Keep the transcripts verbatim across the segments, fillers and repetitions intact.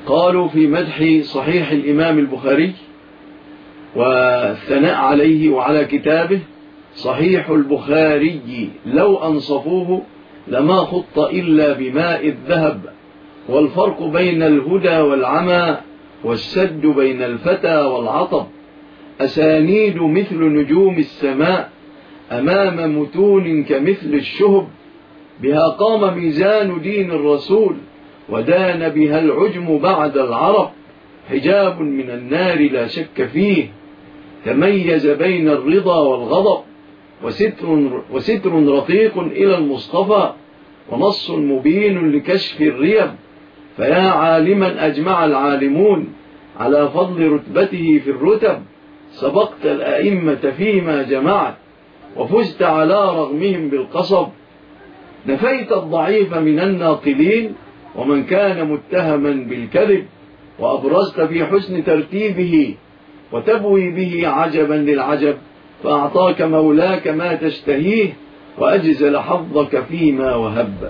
قالوا في مدح صحيح الإمام البخاري والثناء عليه وعلى كتابه: صحيح البخاري لو أنصفوه لما خط إلا بماء الذهب، والفرق بين الهدى والعمى، والسد بين الفتى والعطب، أسانيد مثل نجوم السماء أمام متون كمثل الشهب، بها قام ميزان دين الرسول ودان بها العجم بعد العرب، حجاب من النار لا شك فيه تميز بين الرضا والغضب، وستر, وستر رقيق إلى المصطفى، ونص مبين لكشف الريب، فيا عالما أجمع العالمون على فضل رتبته في الرتب، سبقت الأئمة فيما جمعت وفزت على رغمهم بالقصب، نفيت الضعيف من الناقلين ومن كان متهما بالكذب، وأبرزت في حسن ترتيبه وتبوي به عجبا للعجب، فأعطاك مولاك ما تشتهيه وأجزل حظك فيما وهب.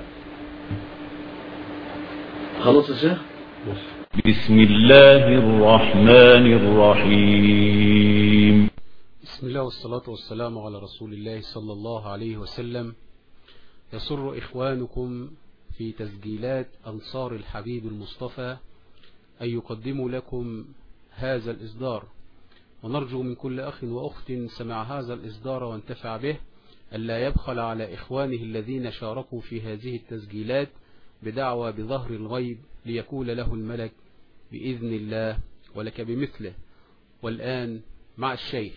خلاص يا شيخ؟ بسم الله الرحمن الرحيم. بسم الله والصلاة والسلام على رسول الله صلى الله عليه وسلم. يسر إخوانكم في تسجيلات أنصار الحبيب المصطفى أن يقدموا لكم هذا الإصدار، ونرجو من كل أخ وأخت سمع هذا الإصدار وانتفع به ألا يبخل على إخوانه الذين شاركوا في هذه التسجيلات بدعوى بظهر الغيب ليقول له الملك بإذن الله ولك بمثله. والآن مع الشيخ.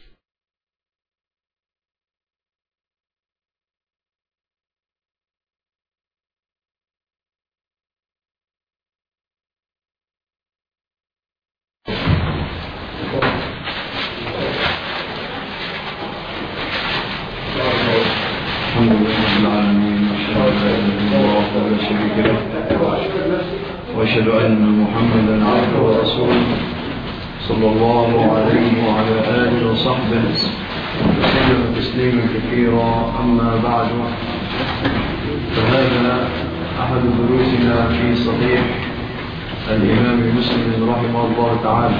الحمد لله رب العالمين، وأشهد أن محمدا عبده ورسوله صلى الله عليه وعلى آله وصحبه وسلم تسليما كثيرا. أما بعد، فهذا أحد دروسنا في صحيح الإمام مسلم رحمه الله تعالى،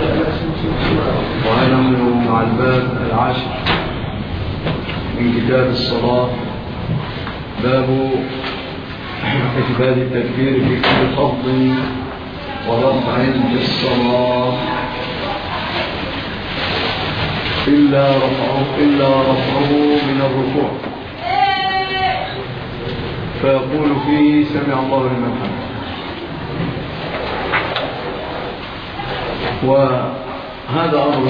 ونحن مع الباب العاشر من كتاب الصلاة، باب إثبات التكبير في كل خفض ورفع في الصلاة إلا رفعه, إلا رفعه من الركوع، فيقول فيه سمع الله لمن حمده. وهذا أمر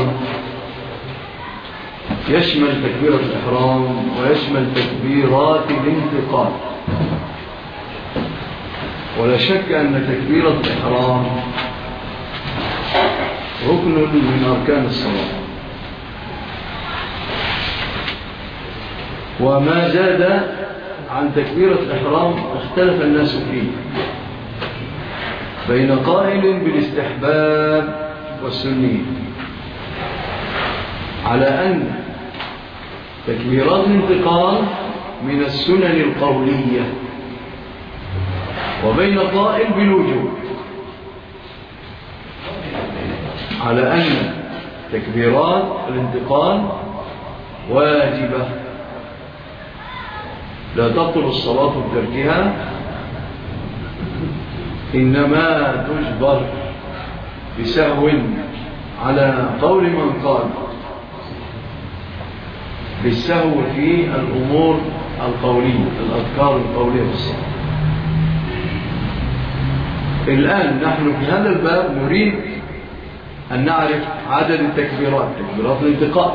يشمل تكبيرة الإحرام ويشمل تكبيرات الانتقال، ولا شك أن تكبيرة الإحرام ركن من أركان الصلاة، وما زاد عن تكبيرة الإحرام اختلف الناس فيه بين قائل بالاستحباب والسنية، على أن تكبيرات الانتقال من السنن القولية، وبين قائل بالوجوب، على أن تكبيرات الانتقال واجبة لا تبطل الصلاة بتركها، إنما تجبر بسهو، على قول من قال بالسهو في الأمور القولية، الأذكار القولية في الصلاة. الآن نحن في هذا الباب نريد أن نعرف عدد التكبيرات، تكبيرات الانتقال،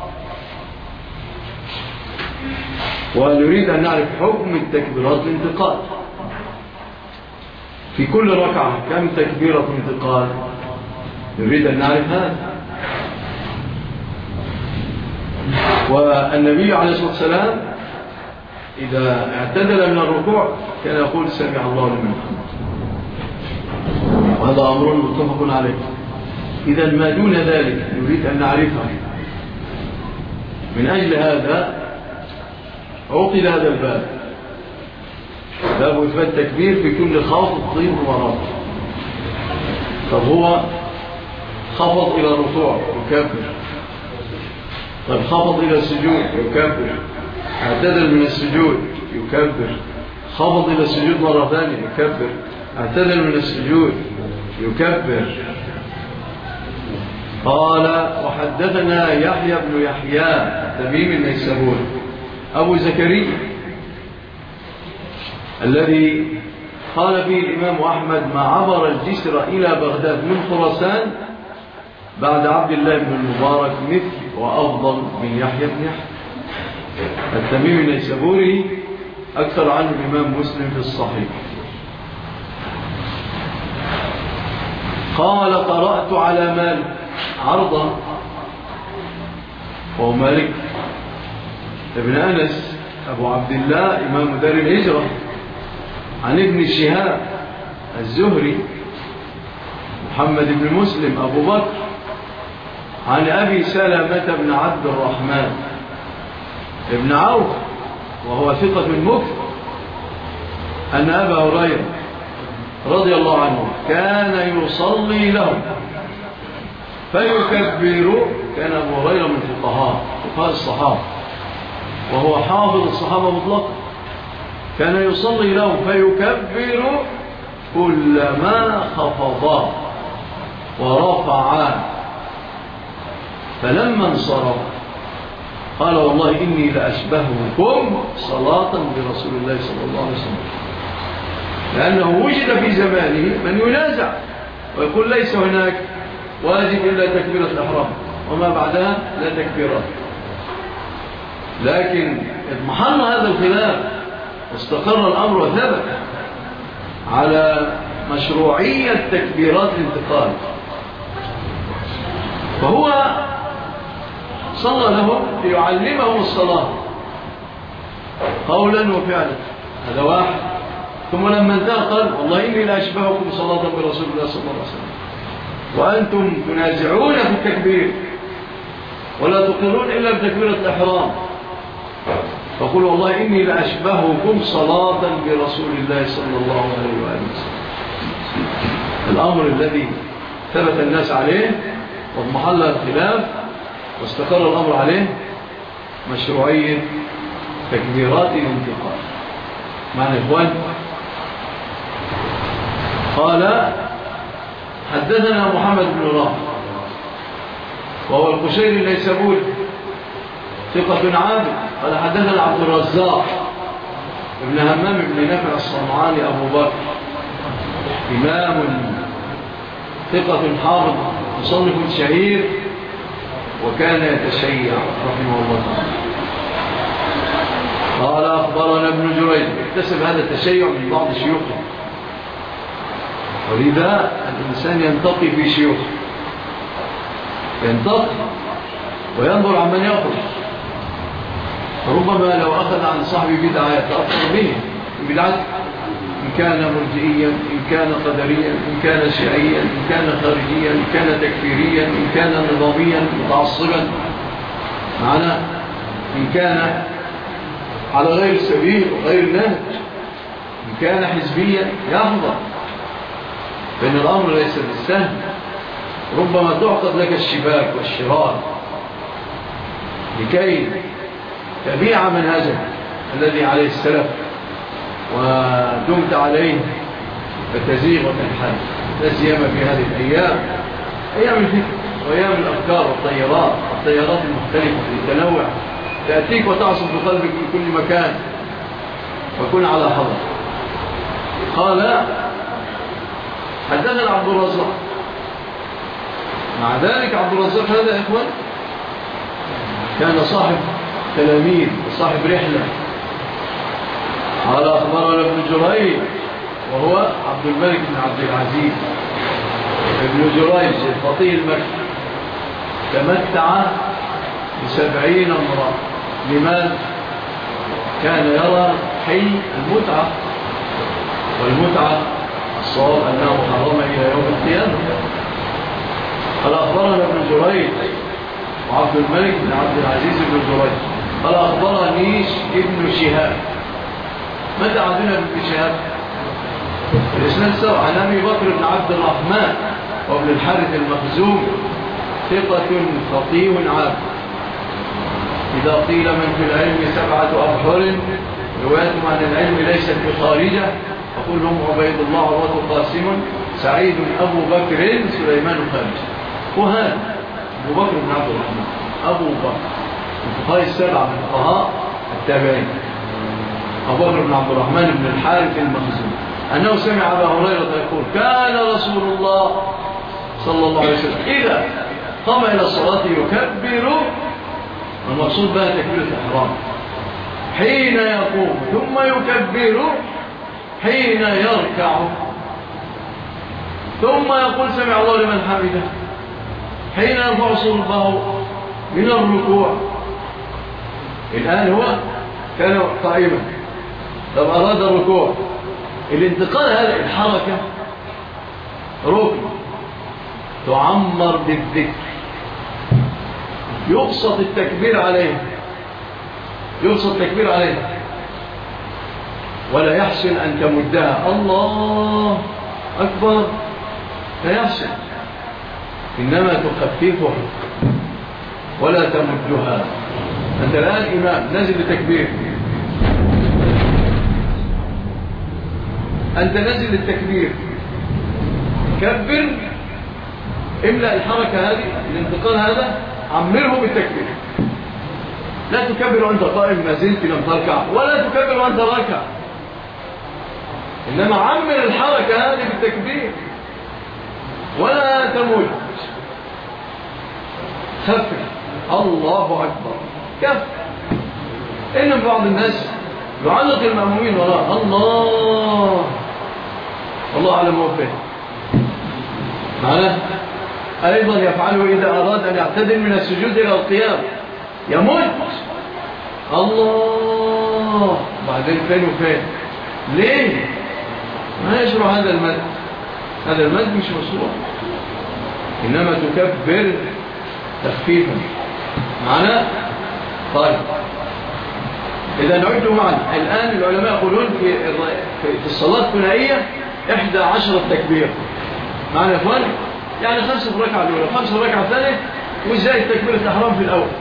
ونريد أن نعرف حكم التكبيرات الانتقال في كل ركعة، كم تكبيرة انتقال، نريد أن نعرف هذا. والنبي عليه الصلاة والسلام إذا اعتدل من الركوع كان يقول سمع الله لمن حمده، وهذا أمر متفق عليه. إذا ما دون ذلك نريد أن نعرفها. من أجل هذا عقد هذا الباب، باب إثبات التكبير في كل خافض ورفع. طب هو خفض إلى الركوع يكبر، طب خفض إلى السجود يكبر، اعتدل من السجود يكبر، خفض إلى السجود مرة ثانية يكبر، اعتدل من السجود يكبر. قال وحدثنا يحيى بن يحيى التميمي النيسابوري أبو زكريا الذي قال فيه الإمام أحمد ما عبر الجسر إلى بغداد من خراسان بعد عبد الله بن المبارك مثل وأفضل من يحيى بن يحيى. التميمي النيسابوري أكثر عنه الإمام مسلم في الصحيح. قال قرأت على مالك عرضا، وهو مالك ابن أنس أبو عبد الله إمام دار الهجرة، عن ابن شهاب الزهري محمد بن مسلم أبو بكر، عن أبي سلمة بن عبد الرحمن ابن عوف وهو ثقة مكثر أن أبا هريرة رضي الله عنه كان يصلي لهم فيكبر. كان أبو هريرة من فقهاء فقهاء الصحابة وهو حافظ الصحابة مطلقا، كان يصلي لهم فيكبر كلما خفضا ورفعا، فلما انصرف قال والله إني لأشبهكم صلاة برسول الله صلى الله عليه وسلم، لأنه وجد في زمانه من ينازع ويقول ليس هناك واجب إلا تكبيرة الإحرام وما بعدها لا تكبيرات، لكن اضمحل هذا الخلاف واستقر الأمر وثبت على مشروعية تكبيرات الانتقال، فهو صلى لهم ليعلمهم الصلاة قولا وفعلا، هذا واحد. ثم لما انتهى قال والله إني لأشبهكم صلاة برسول الله صلى الله عليه وسلم وأنتم تنازعون في التكبير ولا تقرون إلا بتكبيرة الإحرام، فقل والله إني لأشبهكم صلاة برسول الله صلى الله عليه وآله وسلم. الأمر الذي ثبت الناس عليه واضمحل الخلاف واستقر الأمر عليه مشروعية تكبيرات الانتقال. معنى إخوان قال حدثنا محمد بن رافع وهو القشيري النيسابوري ثقة عابد. قال حدثنا عبد الرزاق ابن همام بن نافع الصنعاني أبو بكر إمام ثقة حافظ مصنف شهير وكان يتشيع رحمه الله تعالى. قال أخبرنا ابن جريج، اكتسب هذا التشيع من بعض شيوخه، ولذا الإنسان ينتقي في شيوخه، ينتقي وينظر عن من يخرج، ربما لو أخذ عن صاحب بدعة يتأثر به بدعته، إن كان مرجئيا، إن كان قدريا، إن كان شيعيا، إن كان خارجيا، إن كان تكفيريا، إن كان نظاميا متعصبا معنا، إن كان على غير السبيل وغير النهج، إن كان حزبيا يحضر، فإن الأمر ليس بالسهل، ربما تعقد لك الشباك والشرار لكي تبيع منهجك الذي عليه السلف ودمت عليه فتزيغ وتنحل، لا سيما في هذه الأيام، أيام الفكر وأيام الأفكار والطيارات الطيارات المختلفة التنوع تأتيك وتعصب بقلبك من كل مكان، فكن على حذر. قال حدثنا عبد الرزاق، مع ذلك عبد الرزاق هذا يا إخوان كان صاحب تلاميذ وصاحب رحلة. قال أخبرنا ابن جريج وهو عبد الملك بن عبد العزيز ابن جريج الفقيه المكي، تمتع بسبعين امرأة. لماذا؟ كان يرى حي المتعة، والمتعة الصواب أنها محرمة إلى يوم القيامة. قال أخبرنا ابن جريج وعبد الملك بن عبد العزيز بن جريج. قال أخبرني ابن شهاب. متى عندنا ابن شهاب؟ الإسناد سوى عن أبي بكر بن عبد الرحمن وابن الحارث المخزومي ثقة فقيه عام. إذا قيل من في العلم سبعة أبحر روايتهم عن العلم ليست بخارجة أقول هم عبيد الله عروة قاسم سعيد أبو بكر سليمان خارجة. وهذا أبو بكر بن عبد الرحمن أبو بكر الفقهاء السبعة من فقهاء التابعين أبو بكر بن عبد الرحمن بن الحارث المخزومي أنه سمع أبا هريرة يقول كان رسول الله صلى الله عليه وسلم إذا قام إلى الصلاة يكبر، المقصود بها تكبيرة الإحرام، حين يقوم ثم يكبر حين يركع ثم يقول سمع الله لمن حمده حين يرفع صلبه من الركوع. الآن هو كان قائما، لو أراد الركوع الانتقال هذه الحركة ركن تعمر بالذكر، يبسط التكبير عليه يبسط التكبير عليه ولا يحسن أن تمدها الله أكبر، لا يحسن، إنما تخففها ولا تمدها. أنت الآن إمام نزل التكبير، أنت نزل التكبير كبر، املأ الحركة هذه الانتقال هذا عمره بالتكبير. لا تكبر وأنت قائم ما زلت لم تركع، ولا تكبر وأنت راكع، إنما عمر الحركة هذه بالتكبير ولا تموت، خفف الله أكبر كف. إن بعض الناس يعلق المأمومين وراء الله الله على موفق معناه أيضا يفعله إذا أراد أن يعتدل من السجود إلى القيام يموت الله بعدين فين وفين. ليه؟ ما يشرع هذا المد، هذا المد مش مشروع، إنما تكبر تخفيفا معنا. طيب إذا نعد معنا الآن العلماء يقولون في في الصلاة الثنائية إحدى عشرة تكبير معنا إخوان، يعني خمسة في الركعة الأولى خمسة في الركعة الثانية وزائد تكبيرة الإحرام في الأول.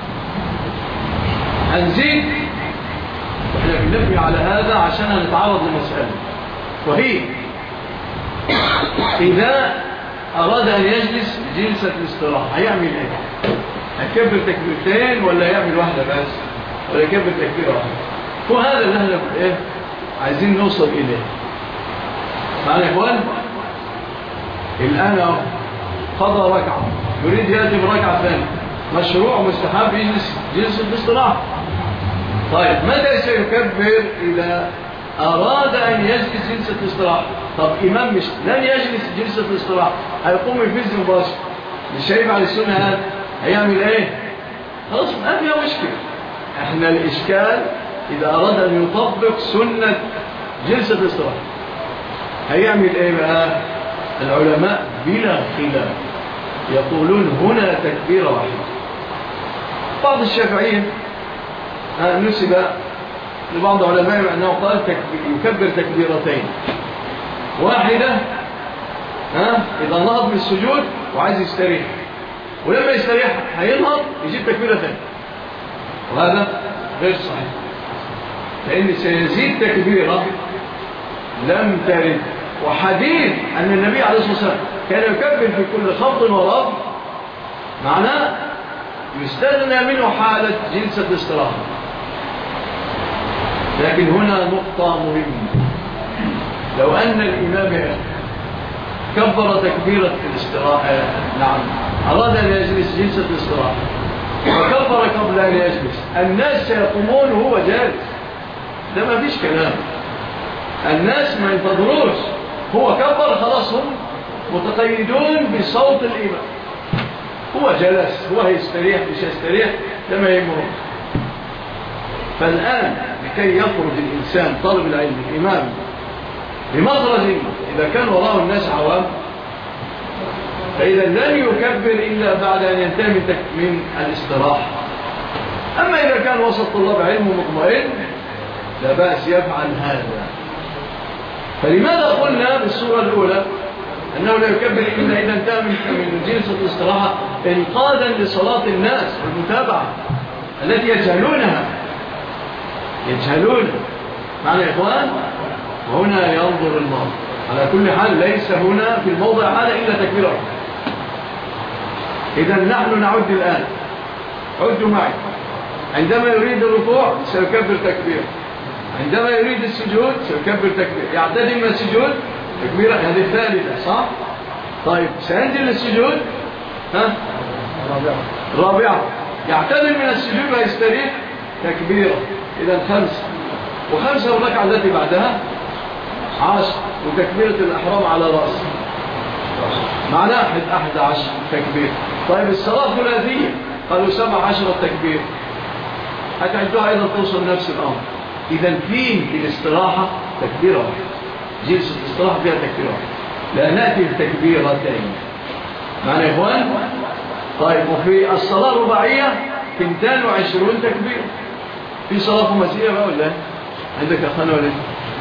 هنزيد احنا بنبني على هذا عشان نتعرض لمسألة، وهي إذا أراد أن يجلس جلسة الاستراحة هيعمل إيه؟ هيكبر تكبيرتين ولا يعمل واحدة بس ولا يكبر تكبيرة واحدة؟ وهذا اللي احنا إيه عايزين نوصل إليه معنا يا إخوان. الآن قضى ركعة يريد يأتي بركعة ثانية، مشروع مستحب يجلس جلسة الاستراحة. طيب متى سيكبر إذا أراد أن يجلس جلسة الاستراحة؟ طب إمام مش لن يجلس جلسة الاستراحة، هيقوم يفز مباشر، مش هيفعل السنة هذا، هيعمل إيه؟ خلاص ما فيها مشكلة. إحنا الإشكال إذا أراد أن يطبق سنة جلسة الاستراحة هيعمل إيه بقى؟ العلماء بلا خلاف يقولون هنا تكبيرة واحدة. بعض الشافعيين نسب لبعض علماء أنه قال يكبر تكبيرتين، واحدة ها إذا نهض من السجود وعايز يستريح، ولما يستريح هينهض يجيب تكبيرة ثانية، وهذا غير صحيح، لأن سيزيد تكبيرة لم ترد. وحديث أن النبي عليه الصلاة والسلام كان يكبر في كل خفض ورفض معناه يستغنى منه حالة جلسة الاستراحة. لكن هنا نقطة مهمة، لو أن الإمام كبر تكبيرة الاستراحة نعم أراد أن يجلس جلسة الاستراحة وكبر قبل أن يجلس، الناس سيقومون وهو جالس، ده ما فيش كلام، الناس ما ينتظروش، هو كبر خلاص هم متقيدون بصوت الإمام، هو جلس هو هيستريح مش هيستريح ده ما يهمهم. فالآن لكي يخرج الإنسان طالب العلم الإمام بمخرج إذا كان وراءه الناس عوام فإذا لن يكبر إلا بعد أن ينتهي من, من الاستراحة. أما إذا كان وسط طلاب علم مطمئن لا بأس يفعل هذا. فلماذا قلنا بالصورة الأولى أنه لا يكبر إلا إذا انتهى من جلسة الاستراحة إنقاذا لصلاة الناس والمتابعة التي يجهلونها يجهلون معنا يا إخوان. وهنا ينظر المرء على كل حال، ليس هنا في الموضع هذا إلا تكبيره. إذا نحن نعد الآن، عدوا معي. عندما يريد الركوع سيكبر تكبير، عندما يريد السجود سيكبر تكبير، يعتدل من السجود تكبيرة، هذه الثالثة صح؟ طيب سينزل للسجود ها؟ رابعة، يعتدل من السجود ويستريح تكبيرة. إذا خمسة، وخمسة الركعة التي بعدها عشر، وتكبيرة الأحرام على رأسه معنى أحد أحد عشر تكبير. طيب الصلاة ثلاثية قالوا سبع عشرة تكبير، هتعدوها أيضا توصل نفس الأمر. إذا فيه في الاستراحة تكبيرة واحدة، جلسة الاستراحة فيها تكبيرة واحدة، لا نأتي بتكبيرتين معنى يا إخوان. طيب وفي الصلاة الرباعية اثنتين وعشرون تكبير. في صلاة خماسية بقى ولا عندك أخوانا ولا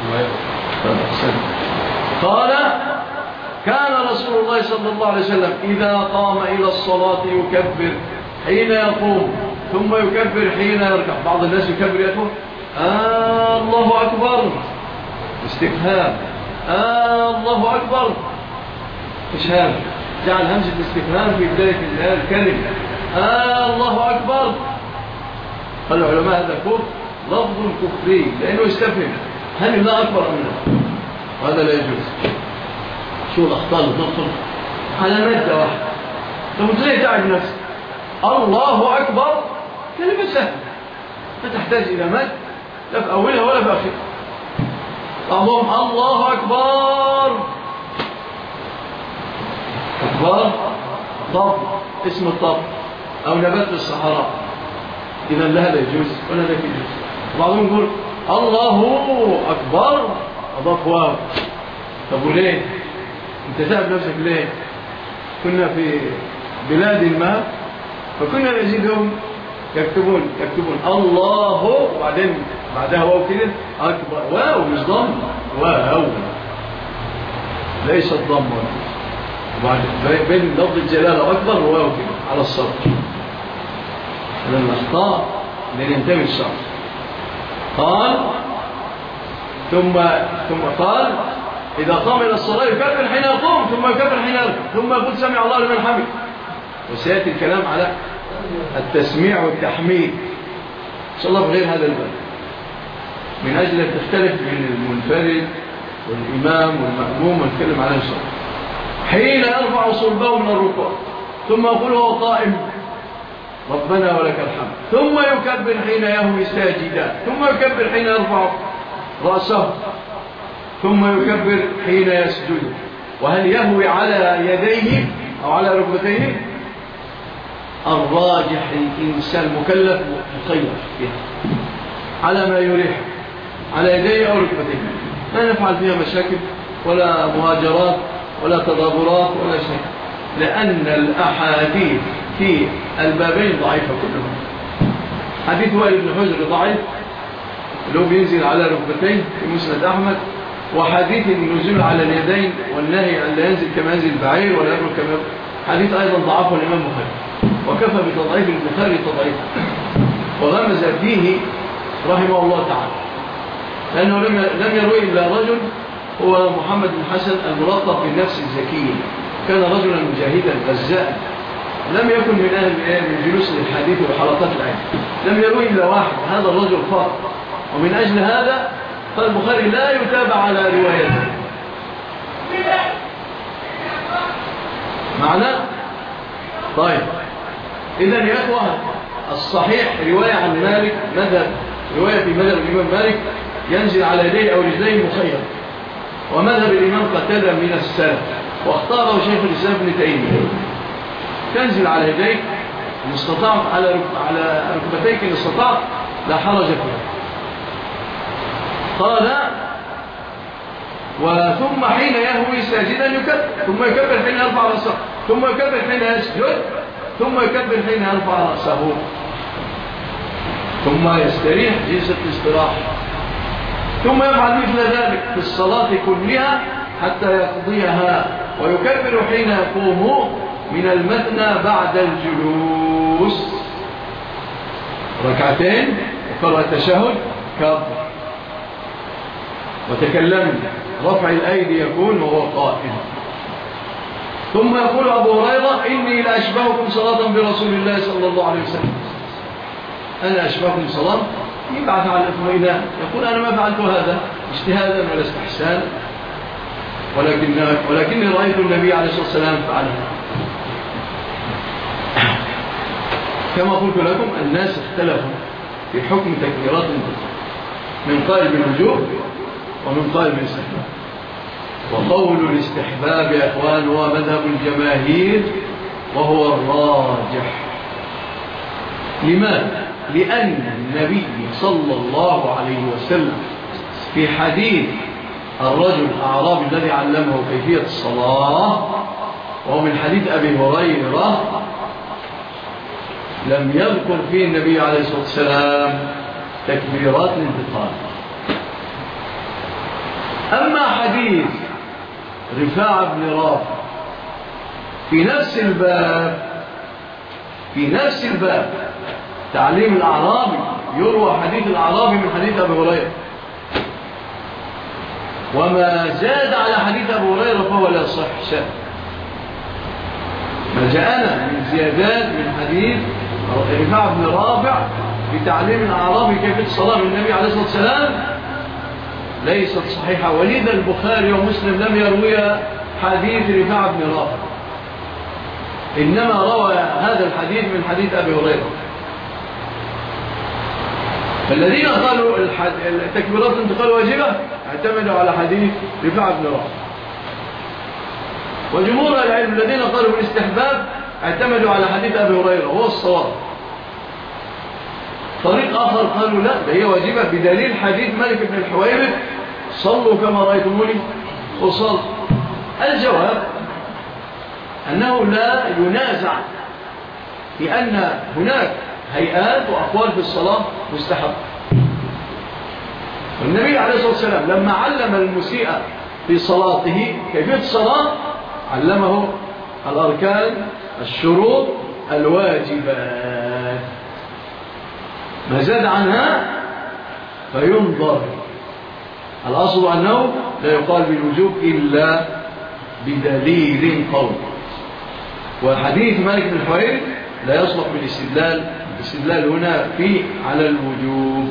قال كان رسول الله صلى الله عليه وسلم إذا قام إلى الصلاة يكبر حين يقوم ثم يكبر حين يركع. بعض الناس يكبر يقول آه الله أكبر استفهام، آه الله أكبر إيش هذا؟ جعل همزة الاستفهام في بداية الكلمة آه الله أكبر. قال العلماء هذا كفر لفظ كفري لأنه يستفهم هل الله أكبر أم لا، وهذا لا يجوز. شو الأخطاء اللي تدخل على مادة واحدة؟ لو تلاقي تعب نفسك الله أكبر كلمة سهلة لا تحتاج إلى مد لا في أولها ولا في آخرها. اللهم الله أكبر أكبر طب اسم الطب أو نبات في الصحراء، إذا لا لا يجوز ولا لا يجوز. بعضهم يقول الله أكبر أضاف واو. طب وليه؟ أنت تعب نفسك ليه؟ كنا في بلاد ما فكنا نجدهم يكتبون يكتبون الله وبعدين بعدها واو كده أكبر، واو مش ضم، واو ليس الضم، وبعدين بين لفظ الجلالة أكبر وواو كده على الصوت. هذا الأخطاء اللي ينتمي الشرع. قال ثم ثم قال إذا قام إلى الصلاة يكبر حين يقوم ثم يكبر حين يركع ثم يقول سمع الله لمن حمده. وسيأتي الكلام على التسميع والتحميد إن شاء الله بغير هذا الباب، من أجل أن تختلف بين المنفرد والإمام والمأموم ونتكلم على إن شاء الله. حين يرفع صلبه من الركوع ثم يقول هو قائم ربنا ولك الحمد ثم يكبر حين يهوي ساجدا ثم يكبر حين يرفع رأسه ثم يكبر حين يسجد. وهل يهوي على يديه أو على ركبتيه؟ الراجح الإنسان مكلف مخير فيها على ما يريح على يديه أو ركبتيه، لا نفعل فيها مشاكل ولا مهاجرات ولا تضابرات ولا شيء، لأن الأحاديث في البابين ضعيفة كلهم. حديث وائل بن حجر ضعيف اللي هو بينزل على ركبتين في مسند أحمد، وحديث النزول على اليدين والنهي أن لا ينزل كما ينزل البعير ولا يبرك كما يبرك حديث أيضا ضعفه الإمام البخاري، وكفى بتضعيف البخاري تضعيف وغمز فيه رحمه الله تعالى، لأنه لم يروي إلا رجل هو محمد بن حسن الملقب بالنفس الزكية، كان رجلا مجاهدا غزاء لم يكن من أهل من جلوس الحديث وحلقات العلم، لم يروي إلا واحد هذا الرجل فقط، ومن أجل هذا فالبخاري لا يتابع على روايته. معنى طيب إذن يا أخوة الصحيح رواية عن مالك مذهب رواية في مذهب الإمام مالك ينزل على يديه أو رجليه مخير، ومذهب الإمام قتادة من السلف واختاره شيخ الإسلام ابن تيمية تنزل على يديك إن استطعت على رك... على ركبتيك إن استطعت لا حرج فيها. قال وثم حين يهوي ساجدا يكبر ثم يكبر حين يرفع رأسه ثم يكبر حين يسجد ثم يكبر حين يرفع رأسه ثم يستريح جلسة الاستراحة ثم يفعل مثل ذلك في الصلاة كلها حتى يقضيها ويكبر حين يقوم من المثنى بعد الجلوس، ركعتين وقرأ التشهد كبر وتكلم، رفع الأيدي يكون وهو قائم. ثم يقول أبو هريرة إني لأشبهكم صلاة برسول الله صلى الله عليه وسلم، أنا أشبهكم صلاة، يبعث على الإطمئنان، يقول أنا ما فعلت هذا اجتهادا ولا استحسان، ولكن ولكني رأيت النبي عليه الصلاة والسلام فعله. كما قلت لكم الناس اختلفوا في حكم تكبيرات الانتقال، من قائل بالوجوب ومن قائل بالاستحباب. وقول الاستحباب يا اخوان هو مذهب الجماهير وهو الراجح. لماذا؟ لأن النبي صلى الله عليه وسلم في حديث الرجل الأعرابي الذي علمه كيفية الصلاة، وهو من حديث أبي هريرة، لم يذكر فيه النبي عليه الصلاة والسلام تكبيرات الانتقال. أما حديث رفاعة بن رافع في نفس الباب في نفس الباب تعليم الأعرابي، يروى حديث الأعرابي من حديث أبي هريرة، وما زاد على حديث أبي هريرة فهو لا يصح شيء. ما جاءنا من زيادات من حديث رفاعة بن رافع في تعليم الأعرابي كيف الصلاة من النبي عليه الصلاة والسلام ليست صحيحة، ولذا البخاري ومسلم لم يروي حديث رفاعة بن رافع، إنما روى هذا الحديث من حديث أبي هريرة. فالذين قالوا التكبيرات الانتقال واجبة اعتمدوا على حديث رفاعة بن رافع، وجمهور العلم الذين قالوا بالاستحباب اعتمدوا على حديث أبي هريرة وهو الصواب. طريق آخر قالوا لا، ده هي واجبة بدليل حديث مالك بن الحويرث صلوا كما رأيتموني وصل. الجواب أنه لا ينازع في أن هناك هيئات وأقوال في الصلاة مستحب. والنبي عليه الصلاة والسلام لما علم المسيء في صلاته كيفية الصلاة علمه الأركان، الشروط، الواجبات، ما زاد عنها فينظر. الأصل أنه لا يقال بالوجوب إلا بدليل قوي، وحديث مالك بن الحويرث لا يصلح بالاستدلال. الاستدلال هنا في على الوجوب.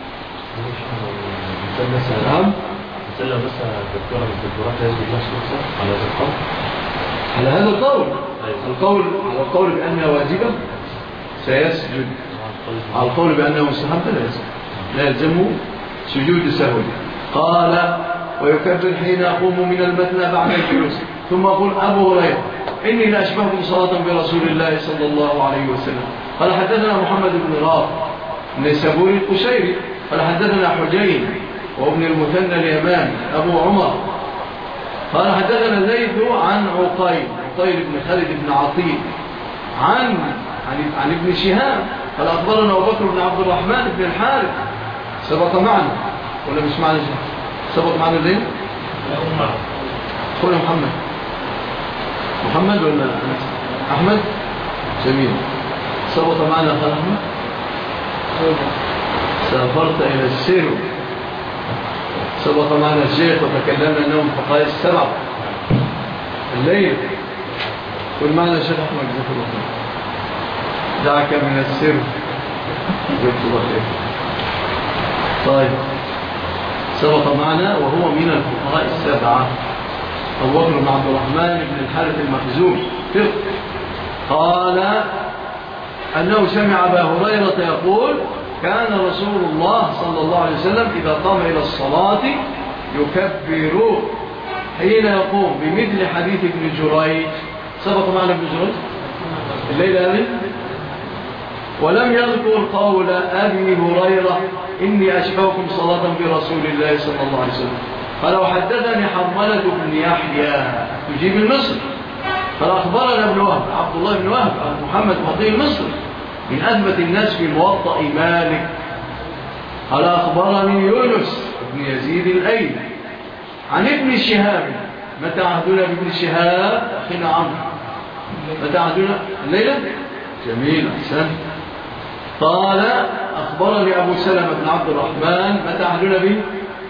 نعم. مثلا مثلا الدكتورة من الدكتورات يجب نفسه على هذا القول. على هذا القول القول على القول بأنها واجبة سيسجد، على القول بأنه مستحب لا يسجد، لا يلزمه سجود سهو. قال ويكبر حين يقوم من المثنى بعد الجلوس. ثم يقول أبو هريرة إني لأشبهكم صلاة برسول الله صلى الله عليه وسلم. قال حدثنا محمد بن رافع النيسابوري القشيري قال حدثنا حجين وابن المثنى اليماني أبو عمر قال حدثنا زيد عن عقيل عقيل بن خالد بن عطيل عن عن, عن ابن شهاب قال أخبرنا أبو بكر بن عبد الرحمن بن الحارث. سبق معنا ولا مش معنا؟ سبق معنا ليه؟ لا معنا. قول محمد محمد ولا أحمد؟ جميل. سبق معنا قال أحمد سافرت إلى السير. سبق معنا الشيخ وتكلمنا أنهم فقهاء السبع الليل. قل معنا الشيخ أحمد جزاك الله خير. دعك من السر جزاك الله خير. طيب سبق معنا وهو من الفقهاء السبعة أبو بكر بن عبد الرحمن بن الحارث المخزومي. قال أنه سمع أبا هريرة يقول كان رسول الله صلى الله عليه وسلم إذا قام إلى الصلاة يكبر حين يقوم بمثل حديث ابن جريج. سبق معنا ابن جريج الليلة هذه، ولم يذكر قول أبي هريرة إني أشبهكم صلاة برسول الله صلى الله عليه وسلم. قال وحدثني حرملة بن يحيى تجيب المصر قال أخبرنا ابن وهب عبد الله بن وهب محمد فقيه المصر من أثبت الناس في موطأ مالك. قال أخبرني يونس بن يزيد الأيلي عن ابن شهاب متى عهدنا بابن شهاب أخينا عمرو؟ متى عهدنا الليلة؟ جميل أحسن. قال أخبرني أبو سلمة بن عبد الرحمن متى عهدنا به؟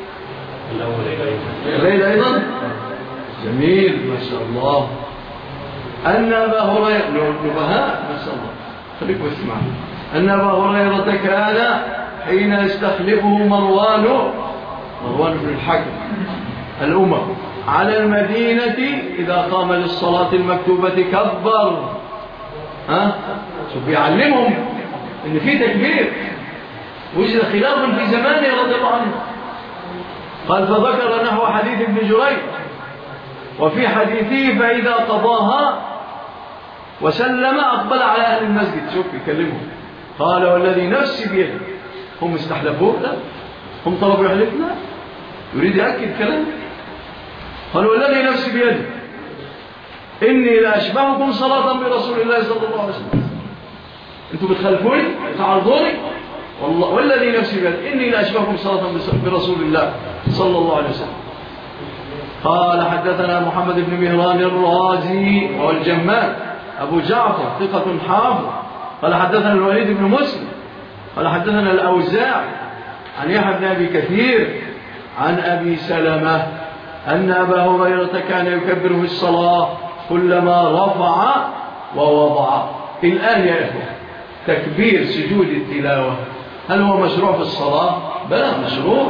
الليلة أيضا؟ جميل ما شاء الله. أن أبا هريرة نبهاء ما شاء الله خليكم اسمعوا. أن أبا هريرة كان حين يستخلفه مروان مروان بن الحكم الأمم على المدينة إذا قام للصلاة المكتوبة كبر. ها شوف بيعلمهم إن في تكبير، وجد خلاف في زمانه رضي الله عنه. قال فذكر نحو حديث ابن جريج وفي حديثه فإذا قضاها وسلم أقبل على أهل المسجد. شوف يكلمهم قال والذي نفسي بيده. هم استحلفوه؟ لا. هم طلبوا يحلف؟ لا. يريد يأكد كلام. قال والذي نفسي بيده إني لأشبهكم صلاة برسول الله صلى الله عليه وسلم. أنتم بتخلفوني تعرضوني والله والذي نفسي بيده إني لأشبهكم صلاة برسول الله صلى الله عليه وسلم. قال حدثنا محمد بن مهران الرازي والجمال أبو جعفر ثقة حافظ. قال حدثنا الوليد بن مسلم قال حدثنا الأوزاع عن يحيى بن أبي كثير عن أبي سلمة أن أبا هريرة كان يكبر في الصلاة كلما رفع ووضع. الآن يا إخوة تكبير سجود التلاوة هل هو مشروع في الصلاة؟ بلى مشروع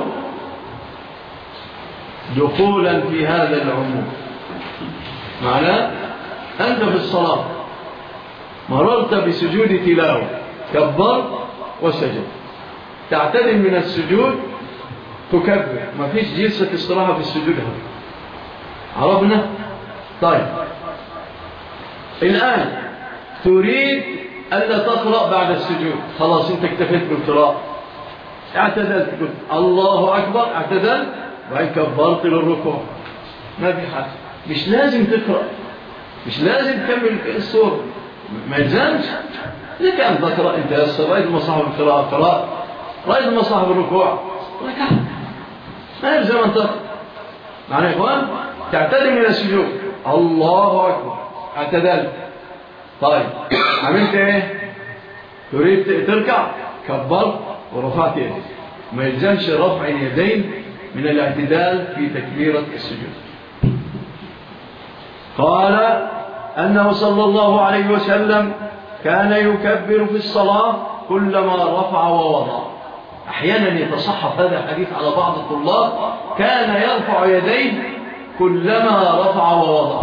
دخولا في هذا العموم. معناه أنت في الصلاة مررت بسجود تلاوة كبر وسجد تعتدل من السجود تكبر. ما فيش جلسة استراحة في السجود هذا. عرفنا؟ طيب الآن تريد ألا تقرأ بعد السجود خلاص أنت اكتفيت بالقراءة اعتدلت قلت الله أكبر اعتدلت وبعدين كبرت للركوع ما في حاجة. مش لازم تقرأ مش لازم تكمل السورة ما يلزمش. لك أن تقرأ أنت يسر رأيت مصاحب القراءة قراءة رأيت مصاحب الركوع ركعت ما يلزم أن تقرأ. معنى يا إخوان تعتدل من السجود الله أكبر اعتدلت. طيب عملت إيه؟ تريد تركع كبرت ورفعت يديك ما يلزمش رفع اليدين من الاعتدال في تكبيرة السجود. قال أنه صلى الله عليه وسلم كان يكبر في الصلاة كلما رفع ووضع. أحيانا يتصحف هذا الحديث على بعض الطلاب كان يرفع يديه كلما رفع ووضع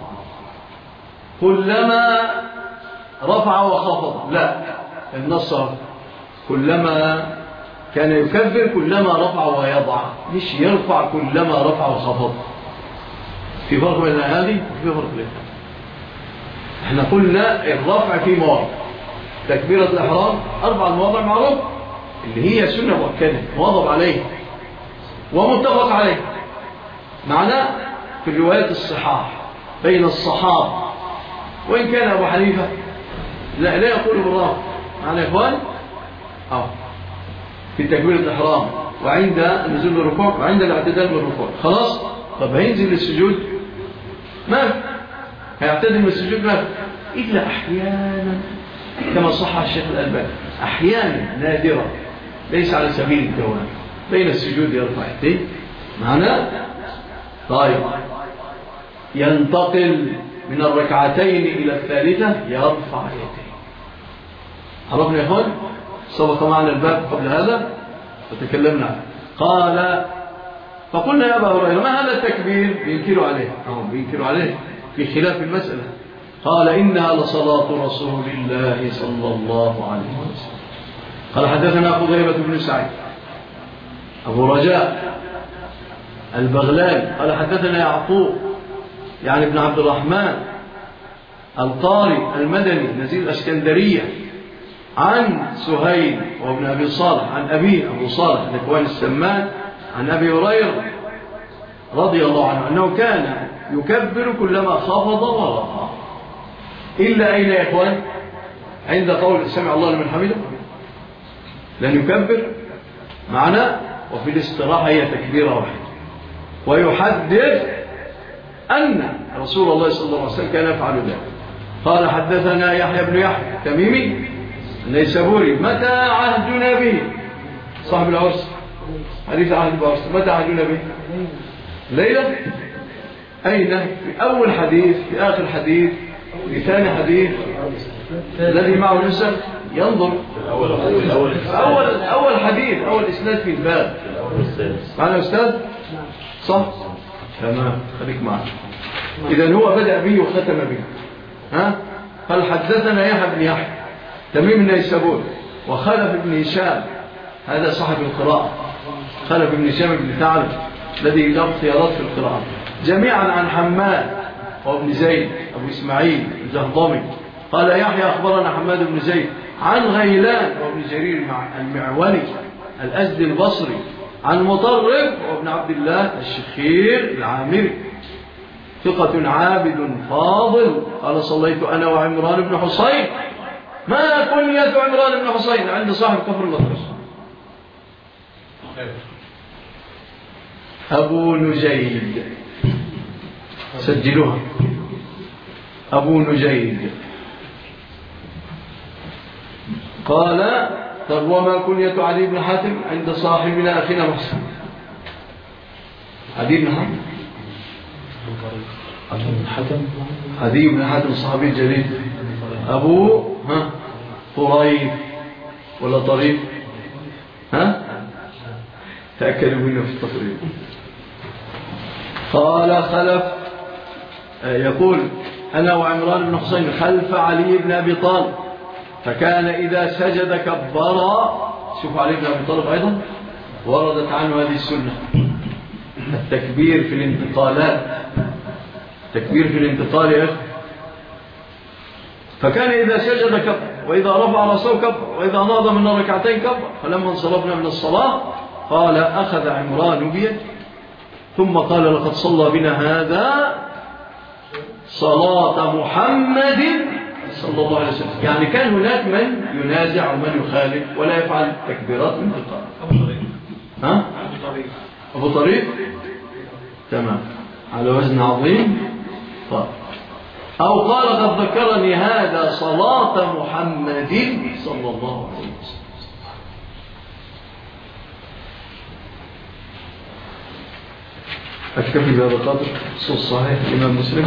كلما رفع وخفض. لا النص كلما كان يكبر كلما رفع ويضع مش يرفع كلما رفع وخفض. في فرق بين هذه وفي فرق بين هذه. احنا قلنا الرفع في مواضع تكبيرة الإحرام أربع مواضع معروف اللي هي سنة مؤكدة مواظب عليه ومتفق عليه. معناه في الروايات الصحاح بين الصحابة وإن كان أبو حنيفة لا, لا يقول بالرفع. معنى يا إخوان أو في تكبيرة الإحرام وعند نزول الركوع وعند الاعتدال من الركوع خلاص. طب هينزل للسجود ما هيعتدل من السجود ما إلا أحيانا كما صح الشيخ الألباني أحيانا نادرة ليس على سبيل الدوام بين السجود يرفع يديه. معناه طيب ينتقل من الركعتين إلى الثالثة يرفع يديه. عرفنا يا أخوان سبق معنا الباب قبل هذا وتكلمنا عنه. قال فقلنا يا أبا هريرة ما هذا التكبير بينكروا عليه أو بينكروا عليه في خلاف المسألة. قال إنها لصلاة رسول الله صلى الله عليه وسلم. قال حدثنا قتيبة بن سعيد أبو رجاء البغلاني قال حدثنا يعقوب يعني ابن عبد الرحمن القاري المدني نزيل الاسكندرية عن سهيل وابن أبي صالح عن أبيه أبو صالح الإخوان السمان عن أبي هريرة رضي الله عنه أنه كان يكبر كلما خفض ورفع إلا أين يا إخوان عند قول سمع الله لمن حمده لن يكبر معنا وفي الاستراحة هي تكبيرة واحدة ويحدث أن رسول الله صلى الله عليه وسلم كان يفعل ذلك. قال حدثنا يحيى بن يحيى تميمي النيسابوري متى عهدنا به صاحب العرس حديث عهد العرس متى عهدنا به ليلة أين في أول حديث في آخر حديث في ثاني حديث الذي معه نسخ ينظر أول أول أول حديث أول إسناد في الباب معنا أستاذ صح تمام خليك معنا إذا هو بدأ به وختم به ها قال حدثنا يحيى بن يحيى تميم النيسابوري وخلف بن هشام هذا صاحب القراءة خلف بن هشام بن ثعلب الذي له اختيارات في القراءة جميعا عن حماد وابن زيد أبو إسماعيل الجهضمي قال يحيى أخبرنا حماد بن زيد عن غيلان وابن جرير المعوني الأزدي البصري عن مطرب وابن عبد الله الشخير العامري ثقة عابد فاضل قال صليت أنا وعمران بن حصين ما كنية عمران بن حصين عند صاحب كفر الأطرس أبو نجيد سجلوها أبو نجيد قال طب وما كنية علي بن حاتم عند صاحبنا أخينا محسن علي بن حاتم علي بن حاتم صحابي جليل أبو ها طريف ولا طريف ها تأكدوا منه في التصريف قال خلف يقول أنا وعمران بن حسين خلف علي بن أبي طالب فكان إذا سجد كبر شوف علي بن أبي طالب أيضا وردت عنه هذه السنة التكبير في الانتقالات التكبير في الانتقال يا أخي فكان إذا سجد كبر وإذا رفع رأسه كبر وإذا نهض من ركعتين كبر فلما انصرفنا من الصلاة قال أخذ عمران بيده ثم قال لقد صلى بنا هذا صلاة محمد صلى الله عليه وسلم يعني كان هناك من ينازع ومن يخالف ولا يفعل تكبيرات من القرآن ها أبو طريق تمام على وزن عظيم طيب أو قال قد ذكرني هذا صلاة محمد صلى الله عليه وسلم أكتفي بهذا القدر صوت صحيح الإمام مسلم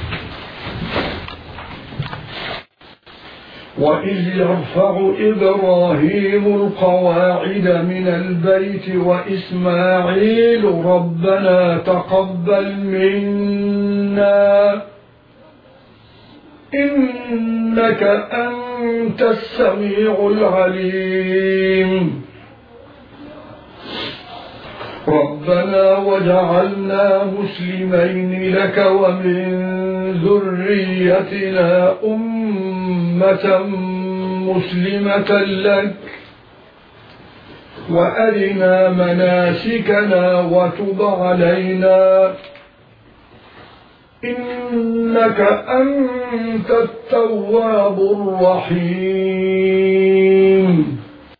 وإذ يرفع إبراهيم القواعد من البيت وإسماعيل ربنا تقبل منا إنك أنت السميع العليم ربنا وجعلنا مسلمين لك ومن ذريتنا أمة مسلمة لك وأرنا مناسكنا وتب علينا إنك أنت التواب الرحيم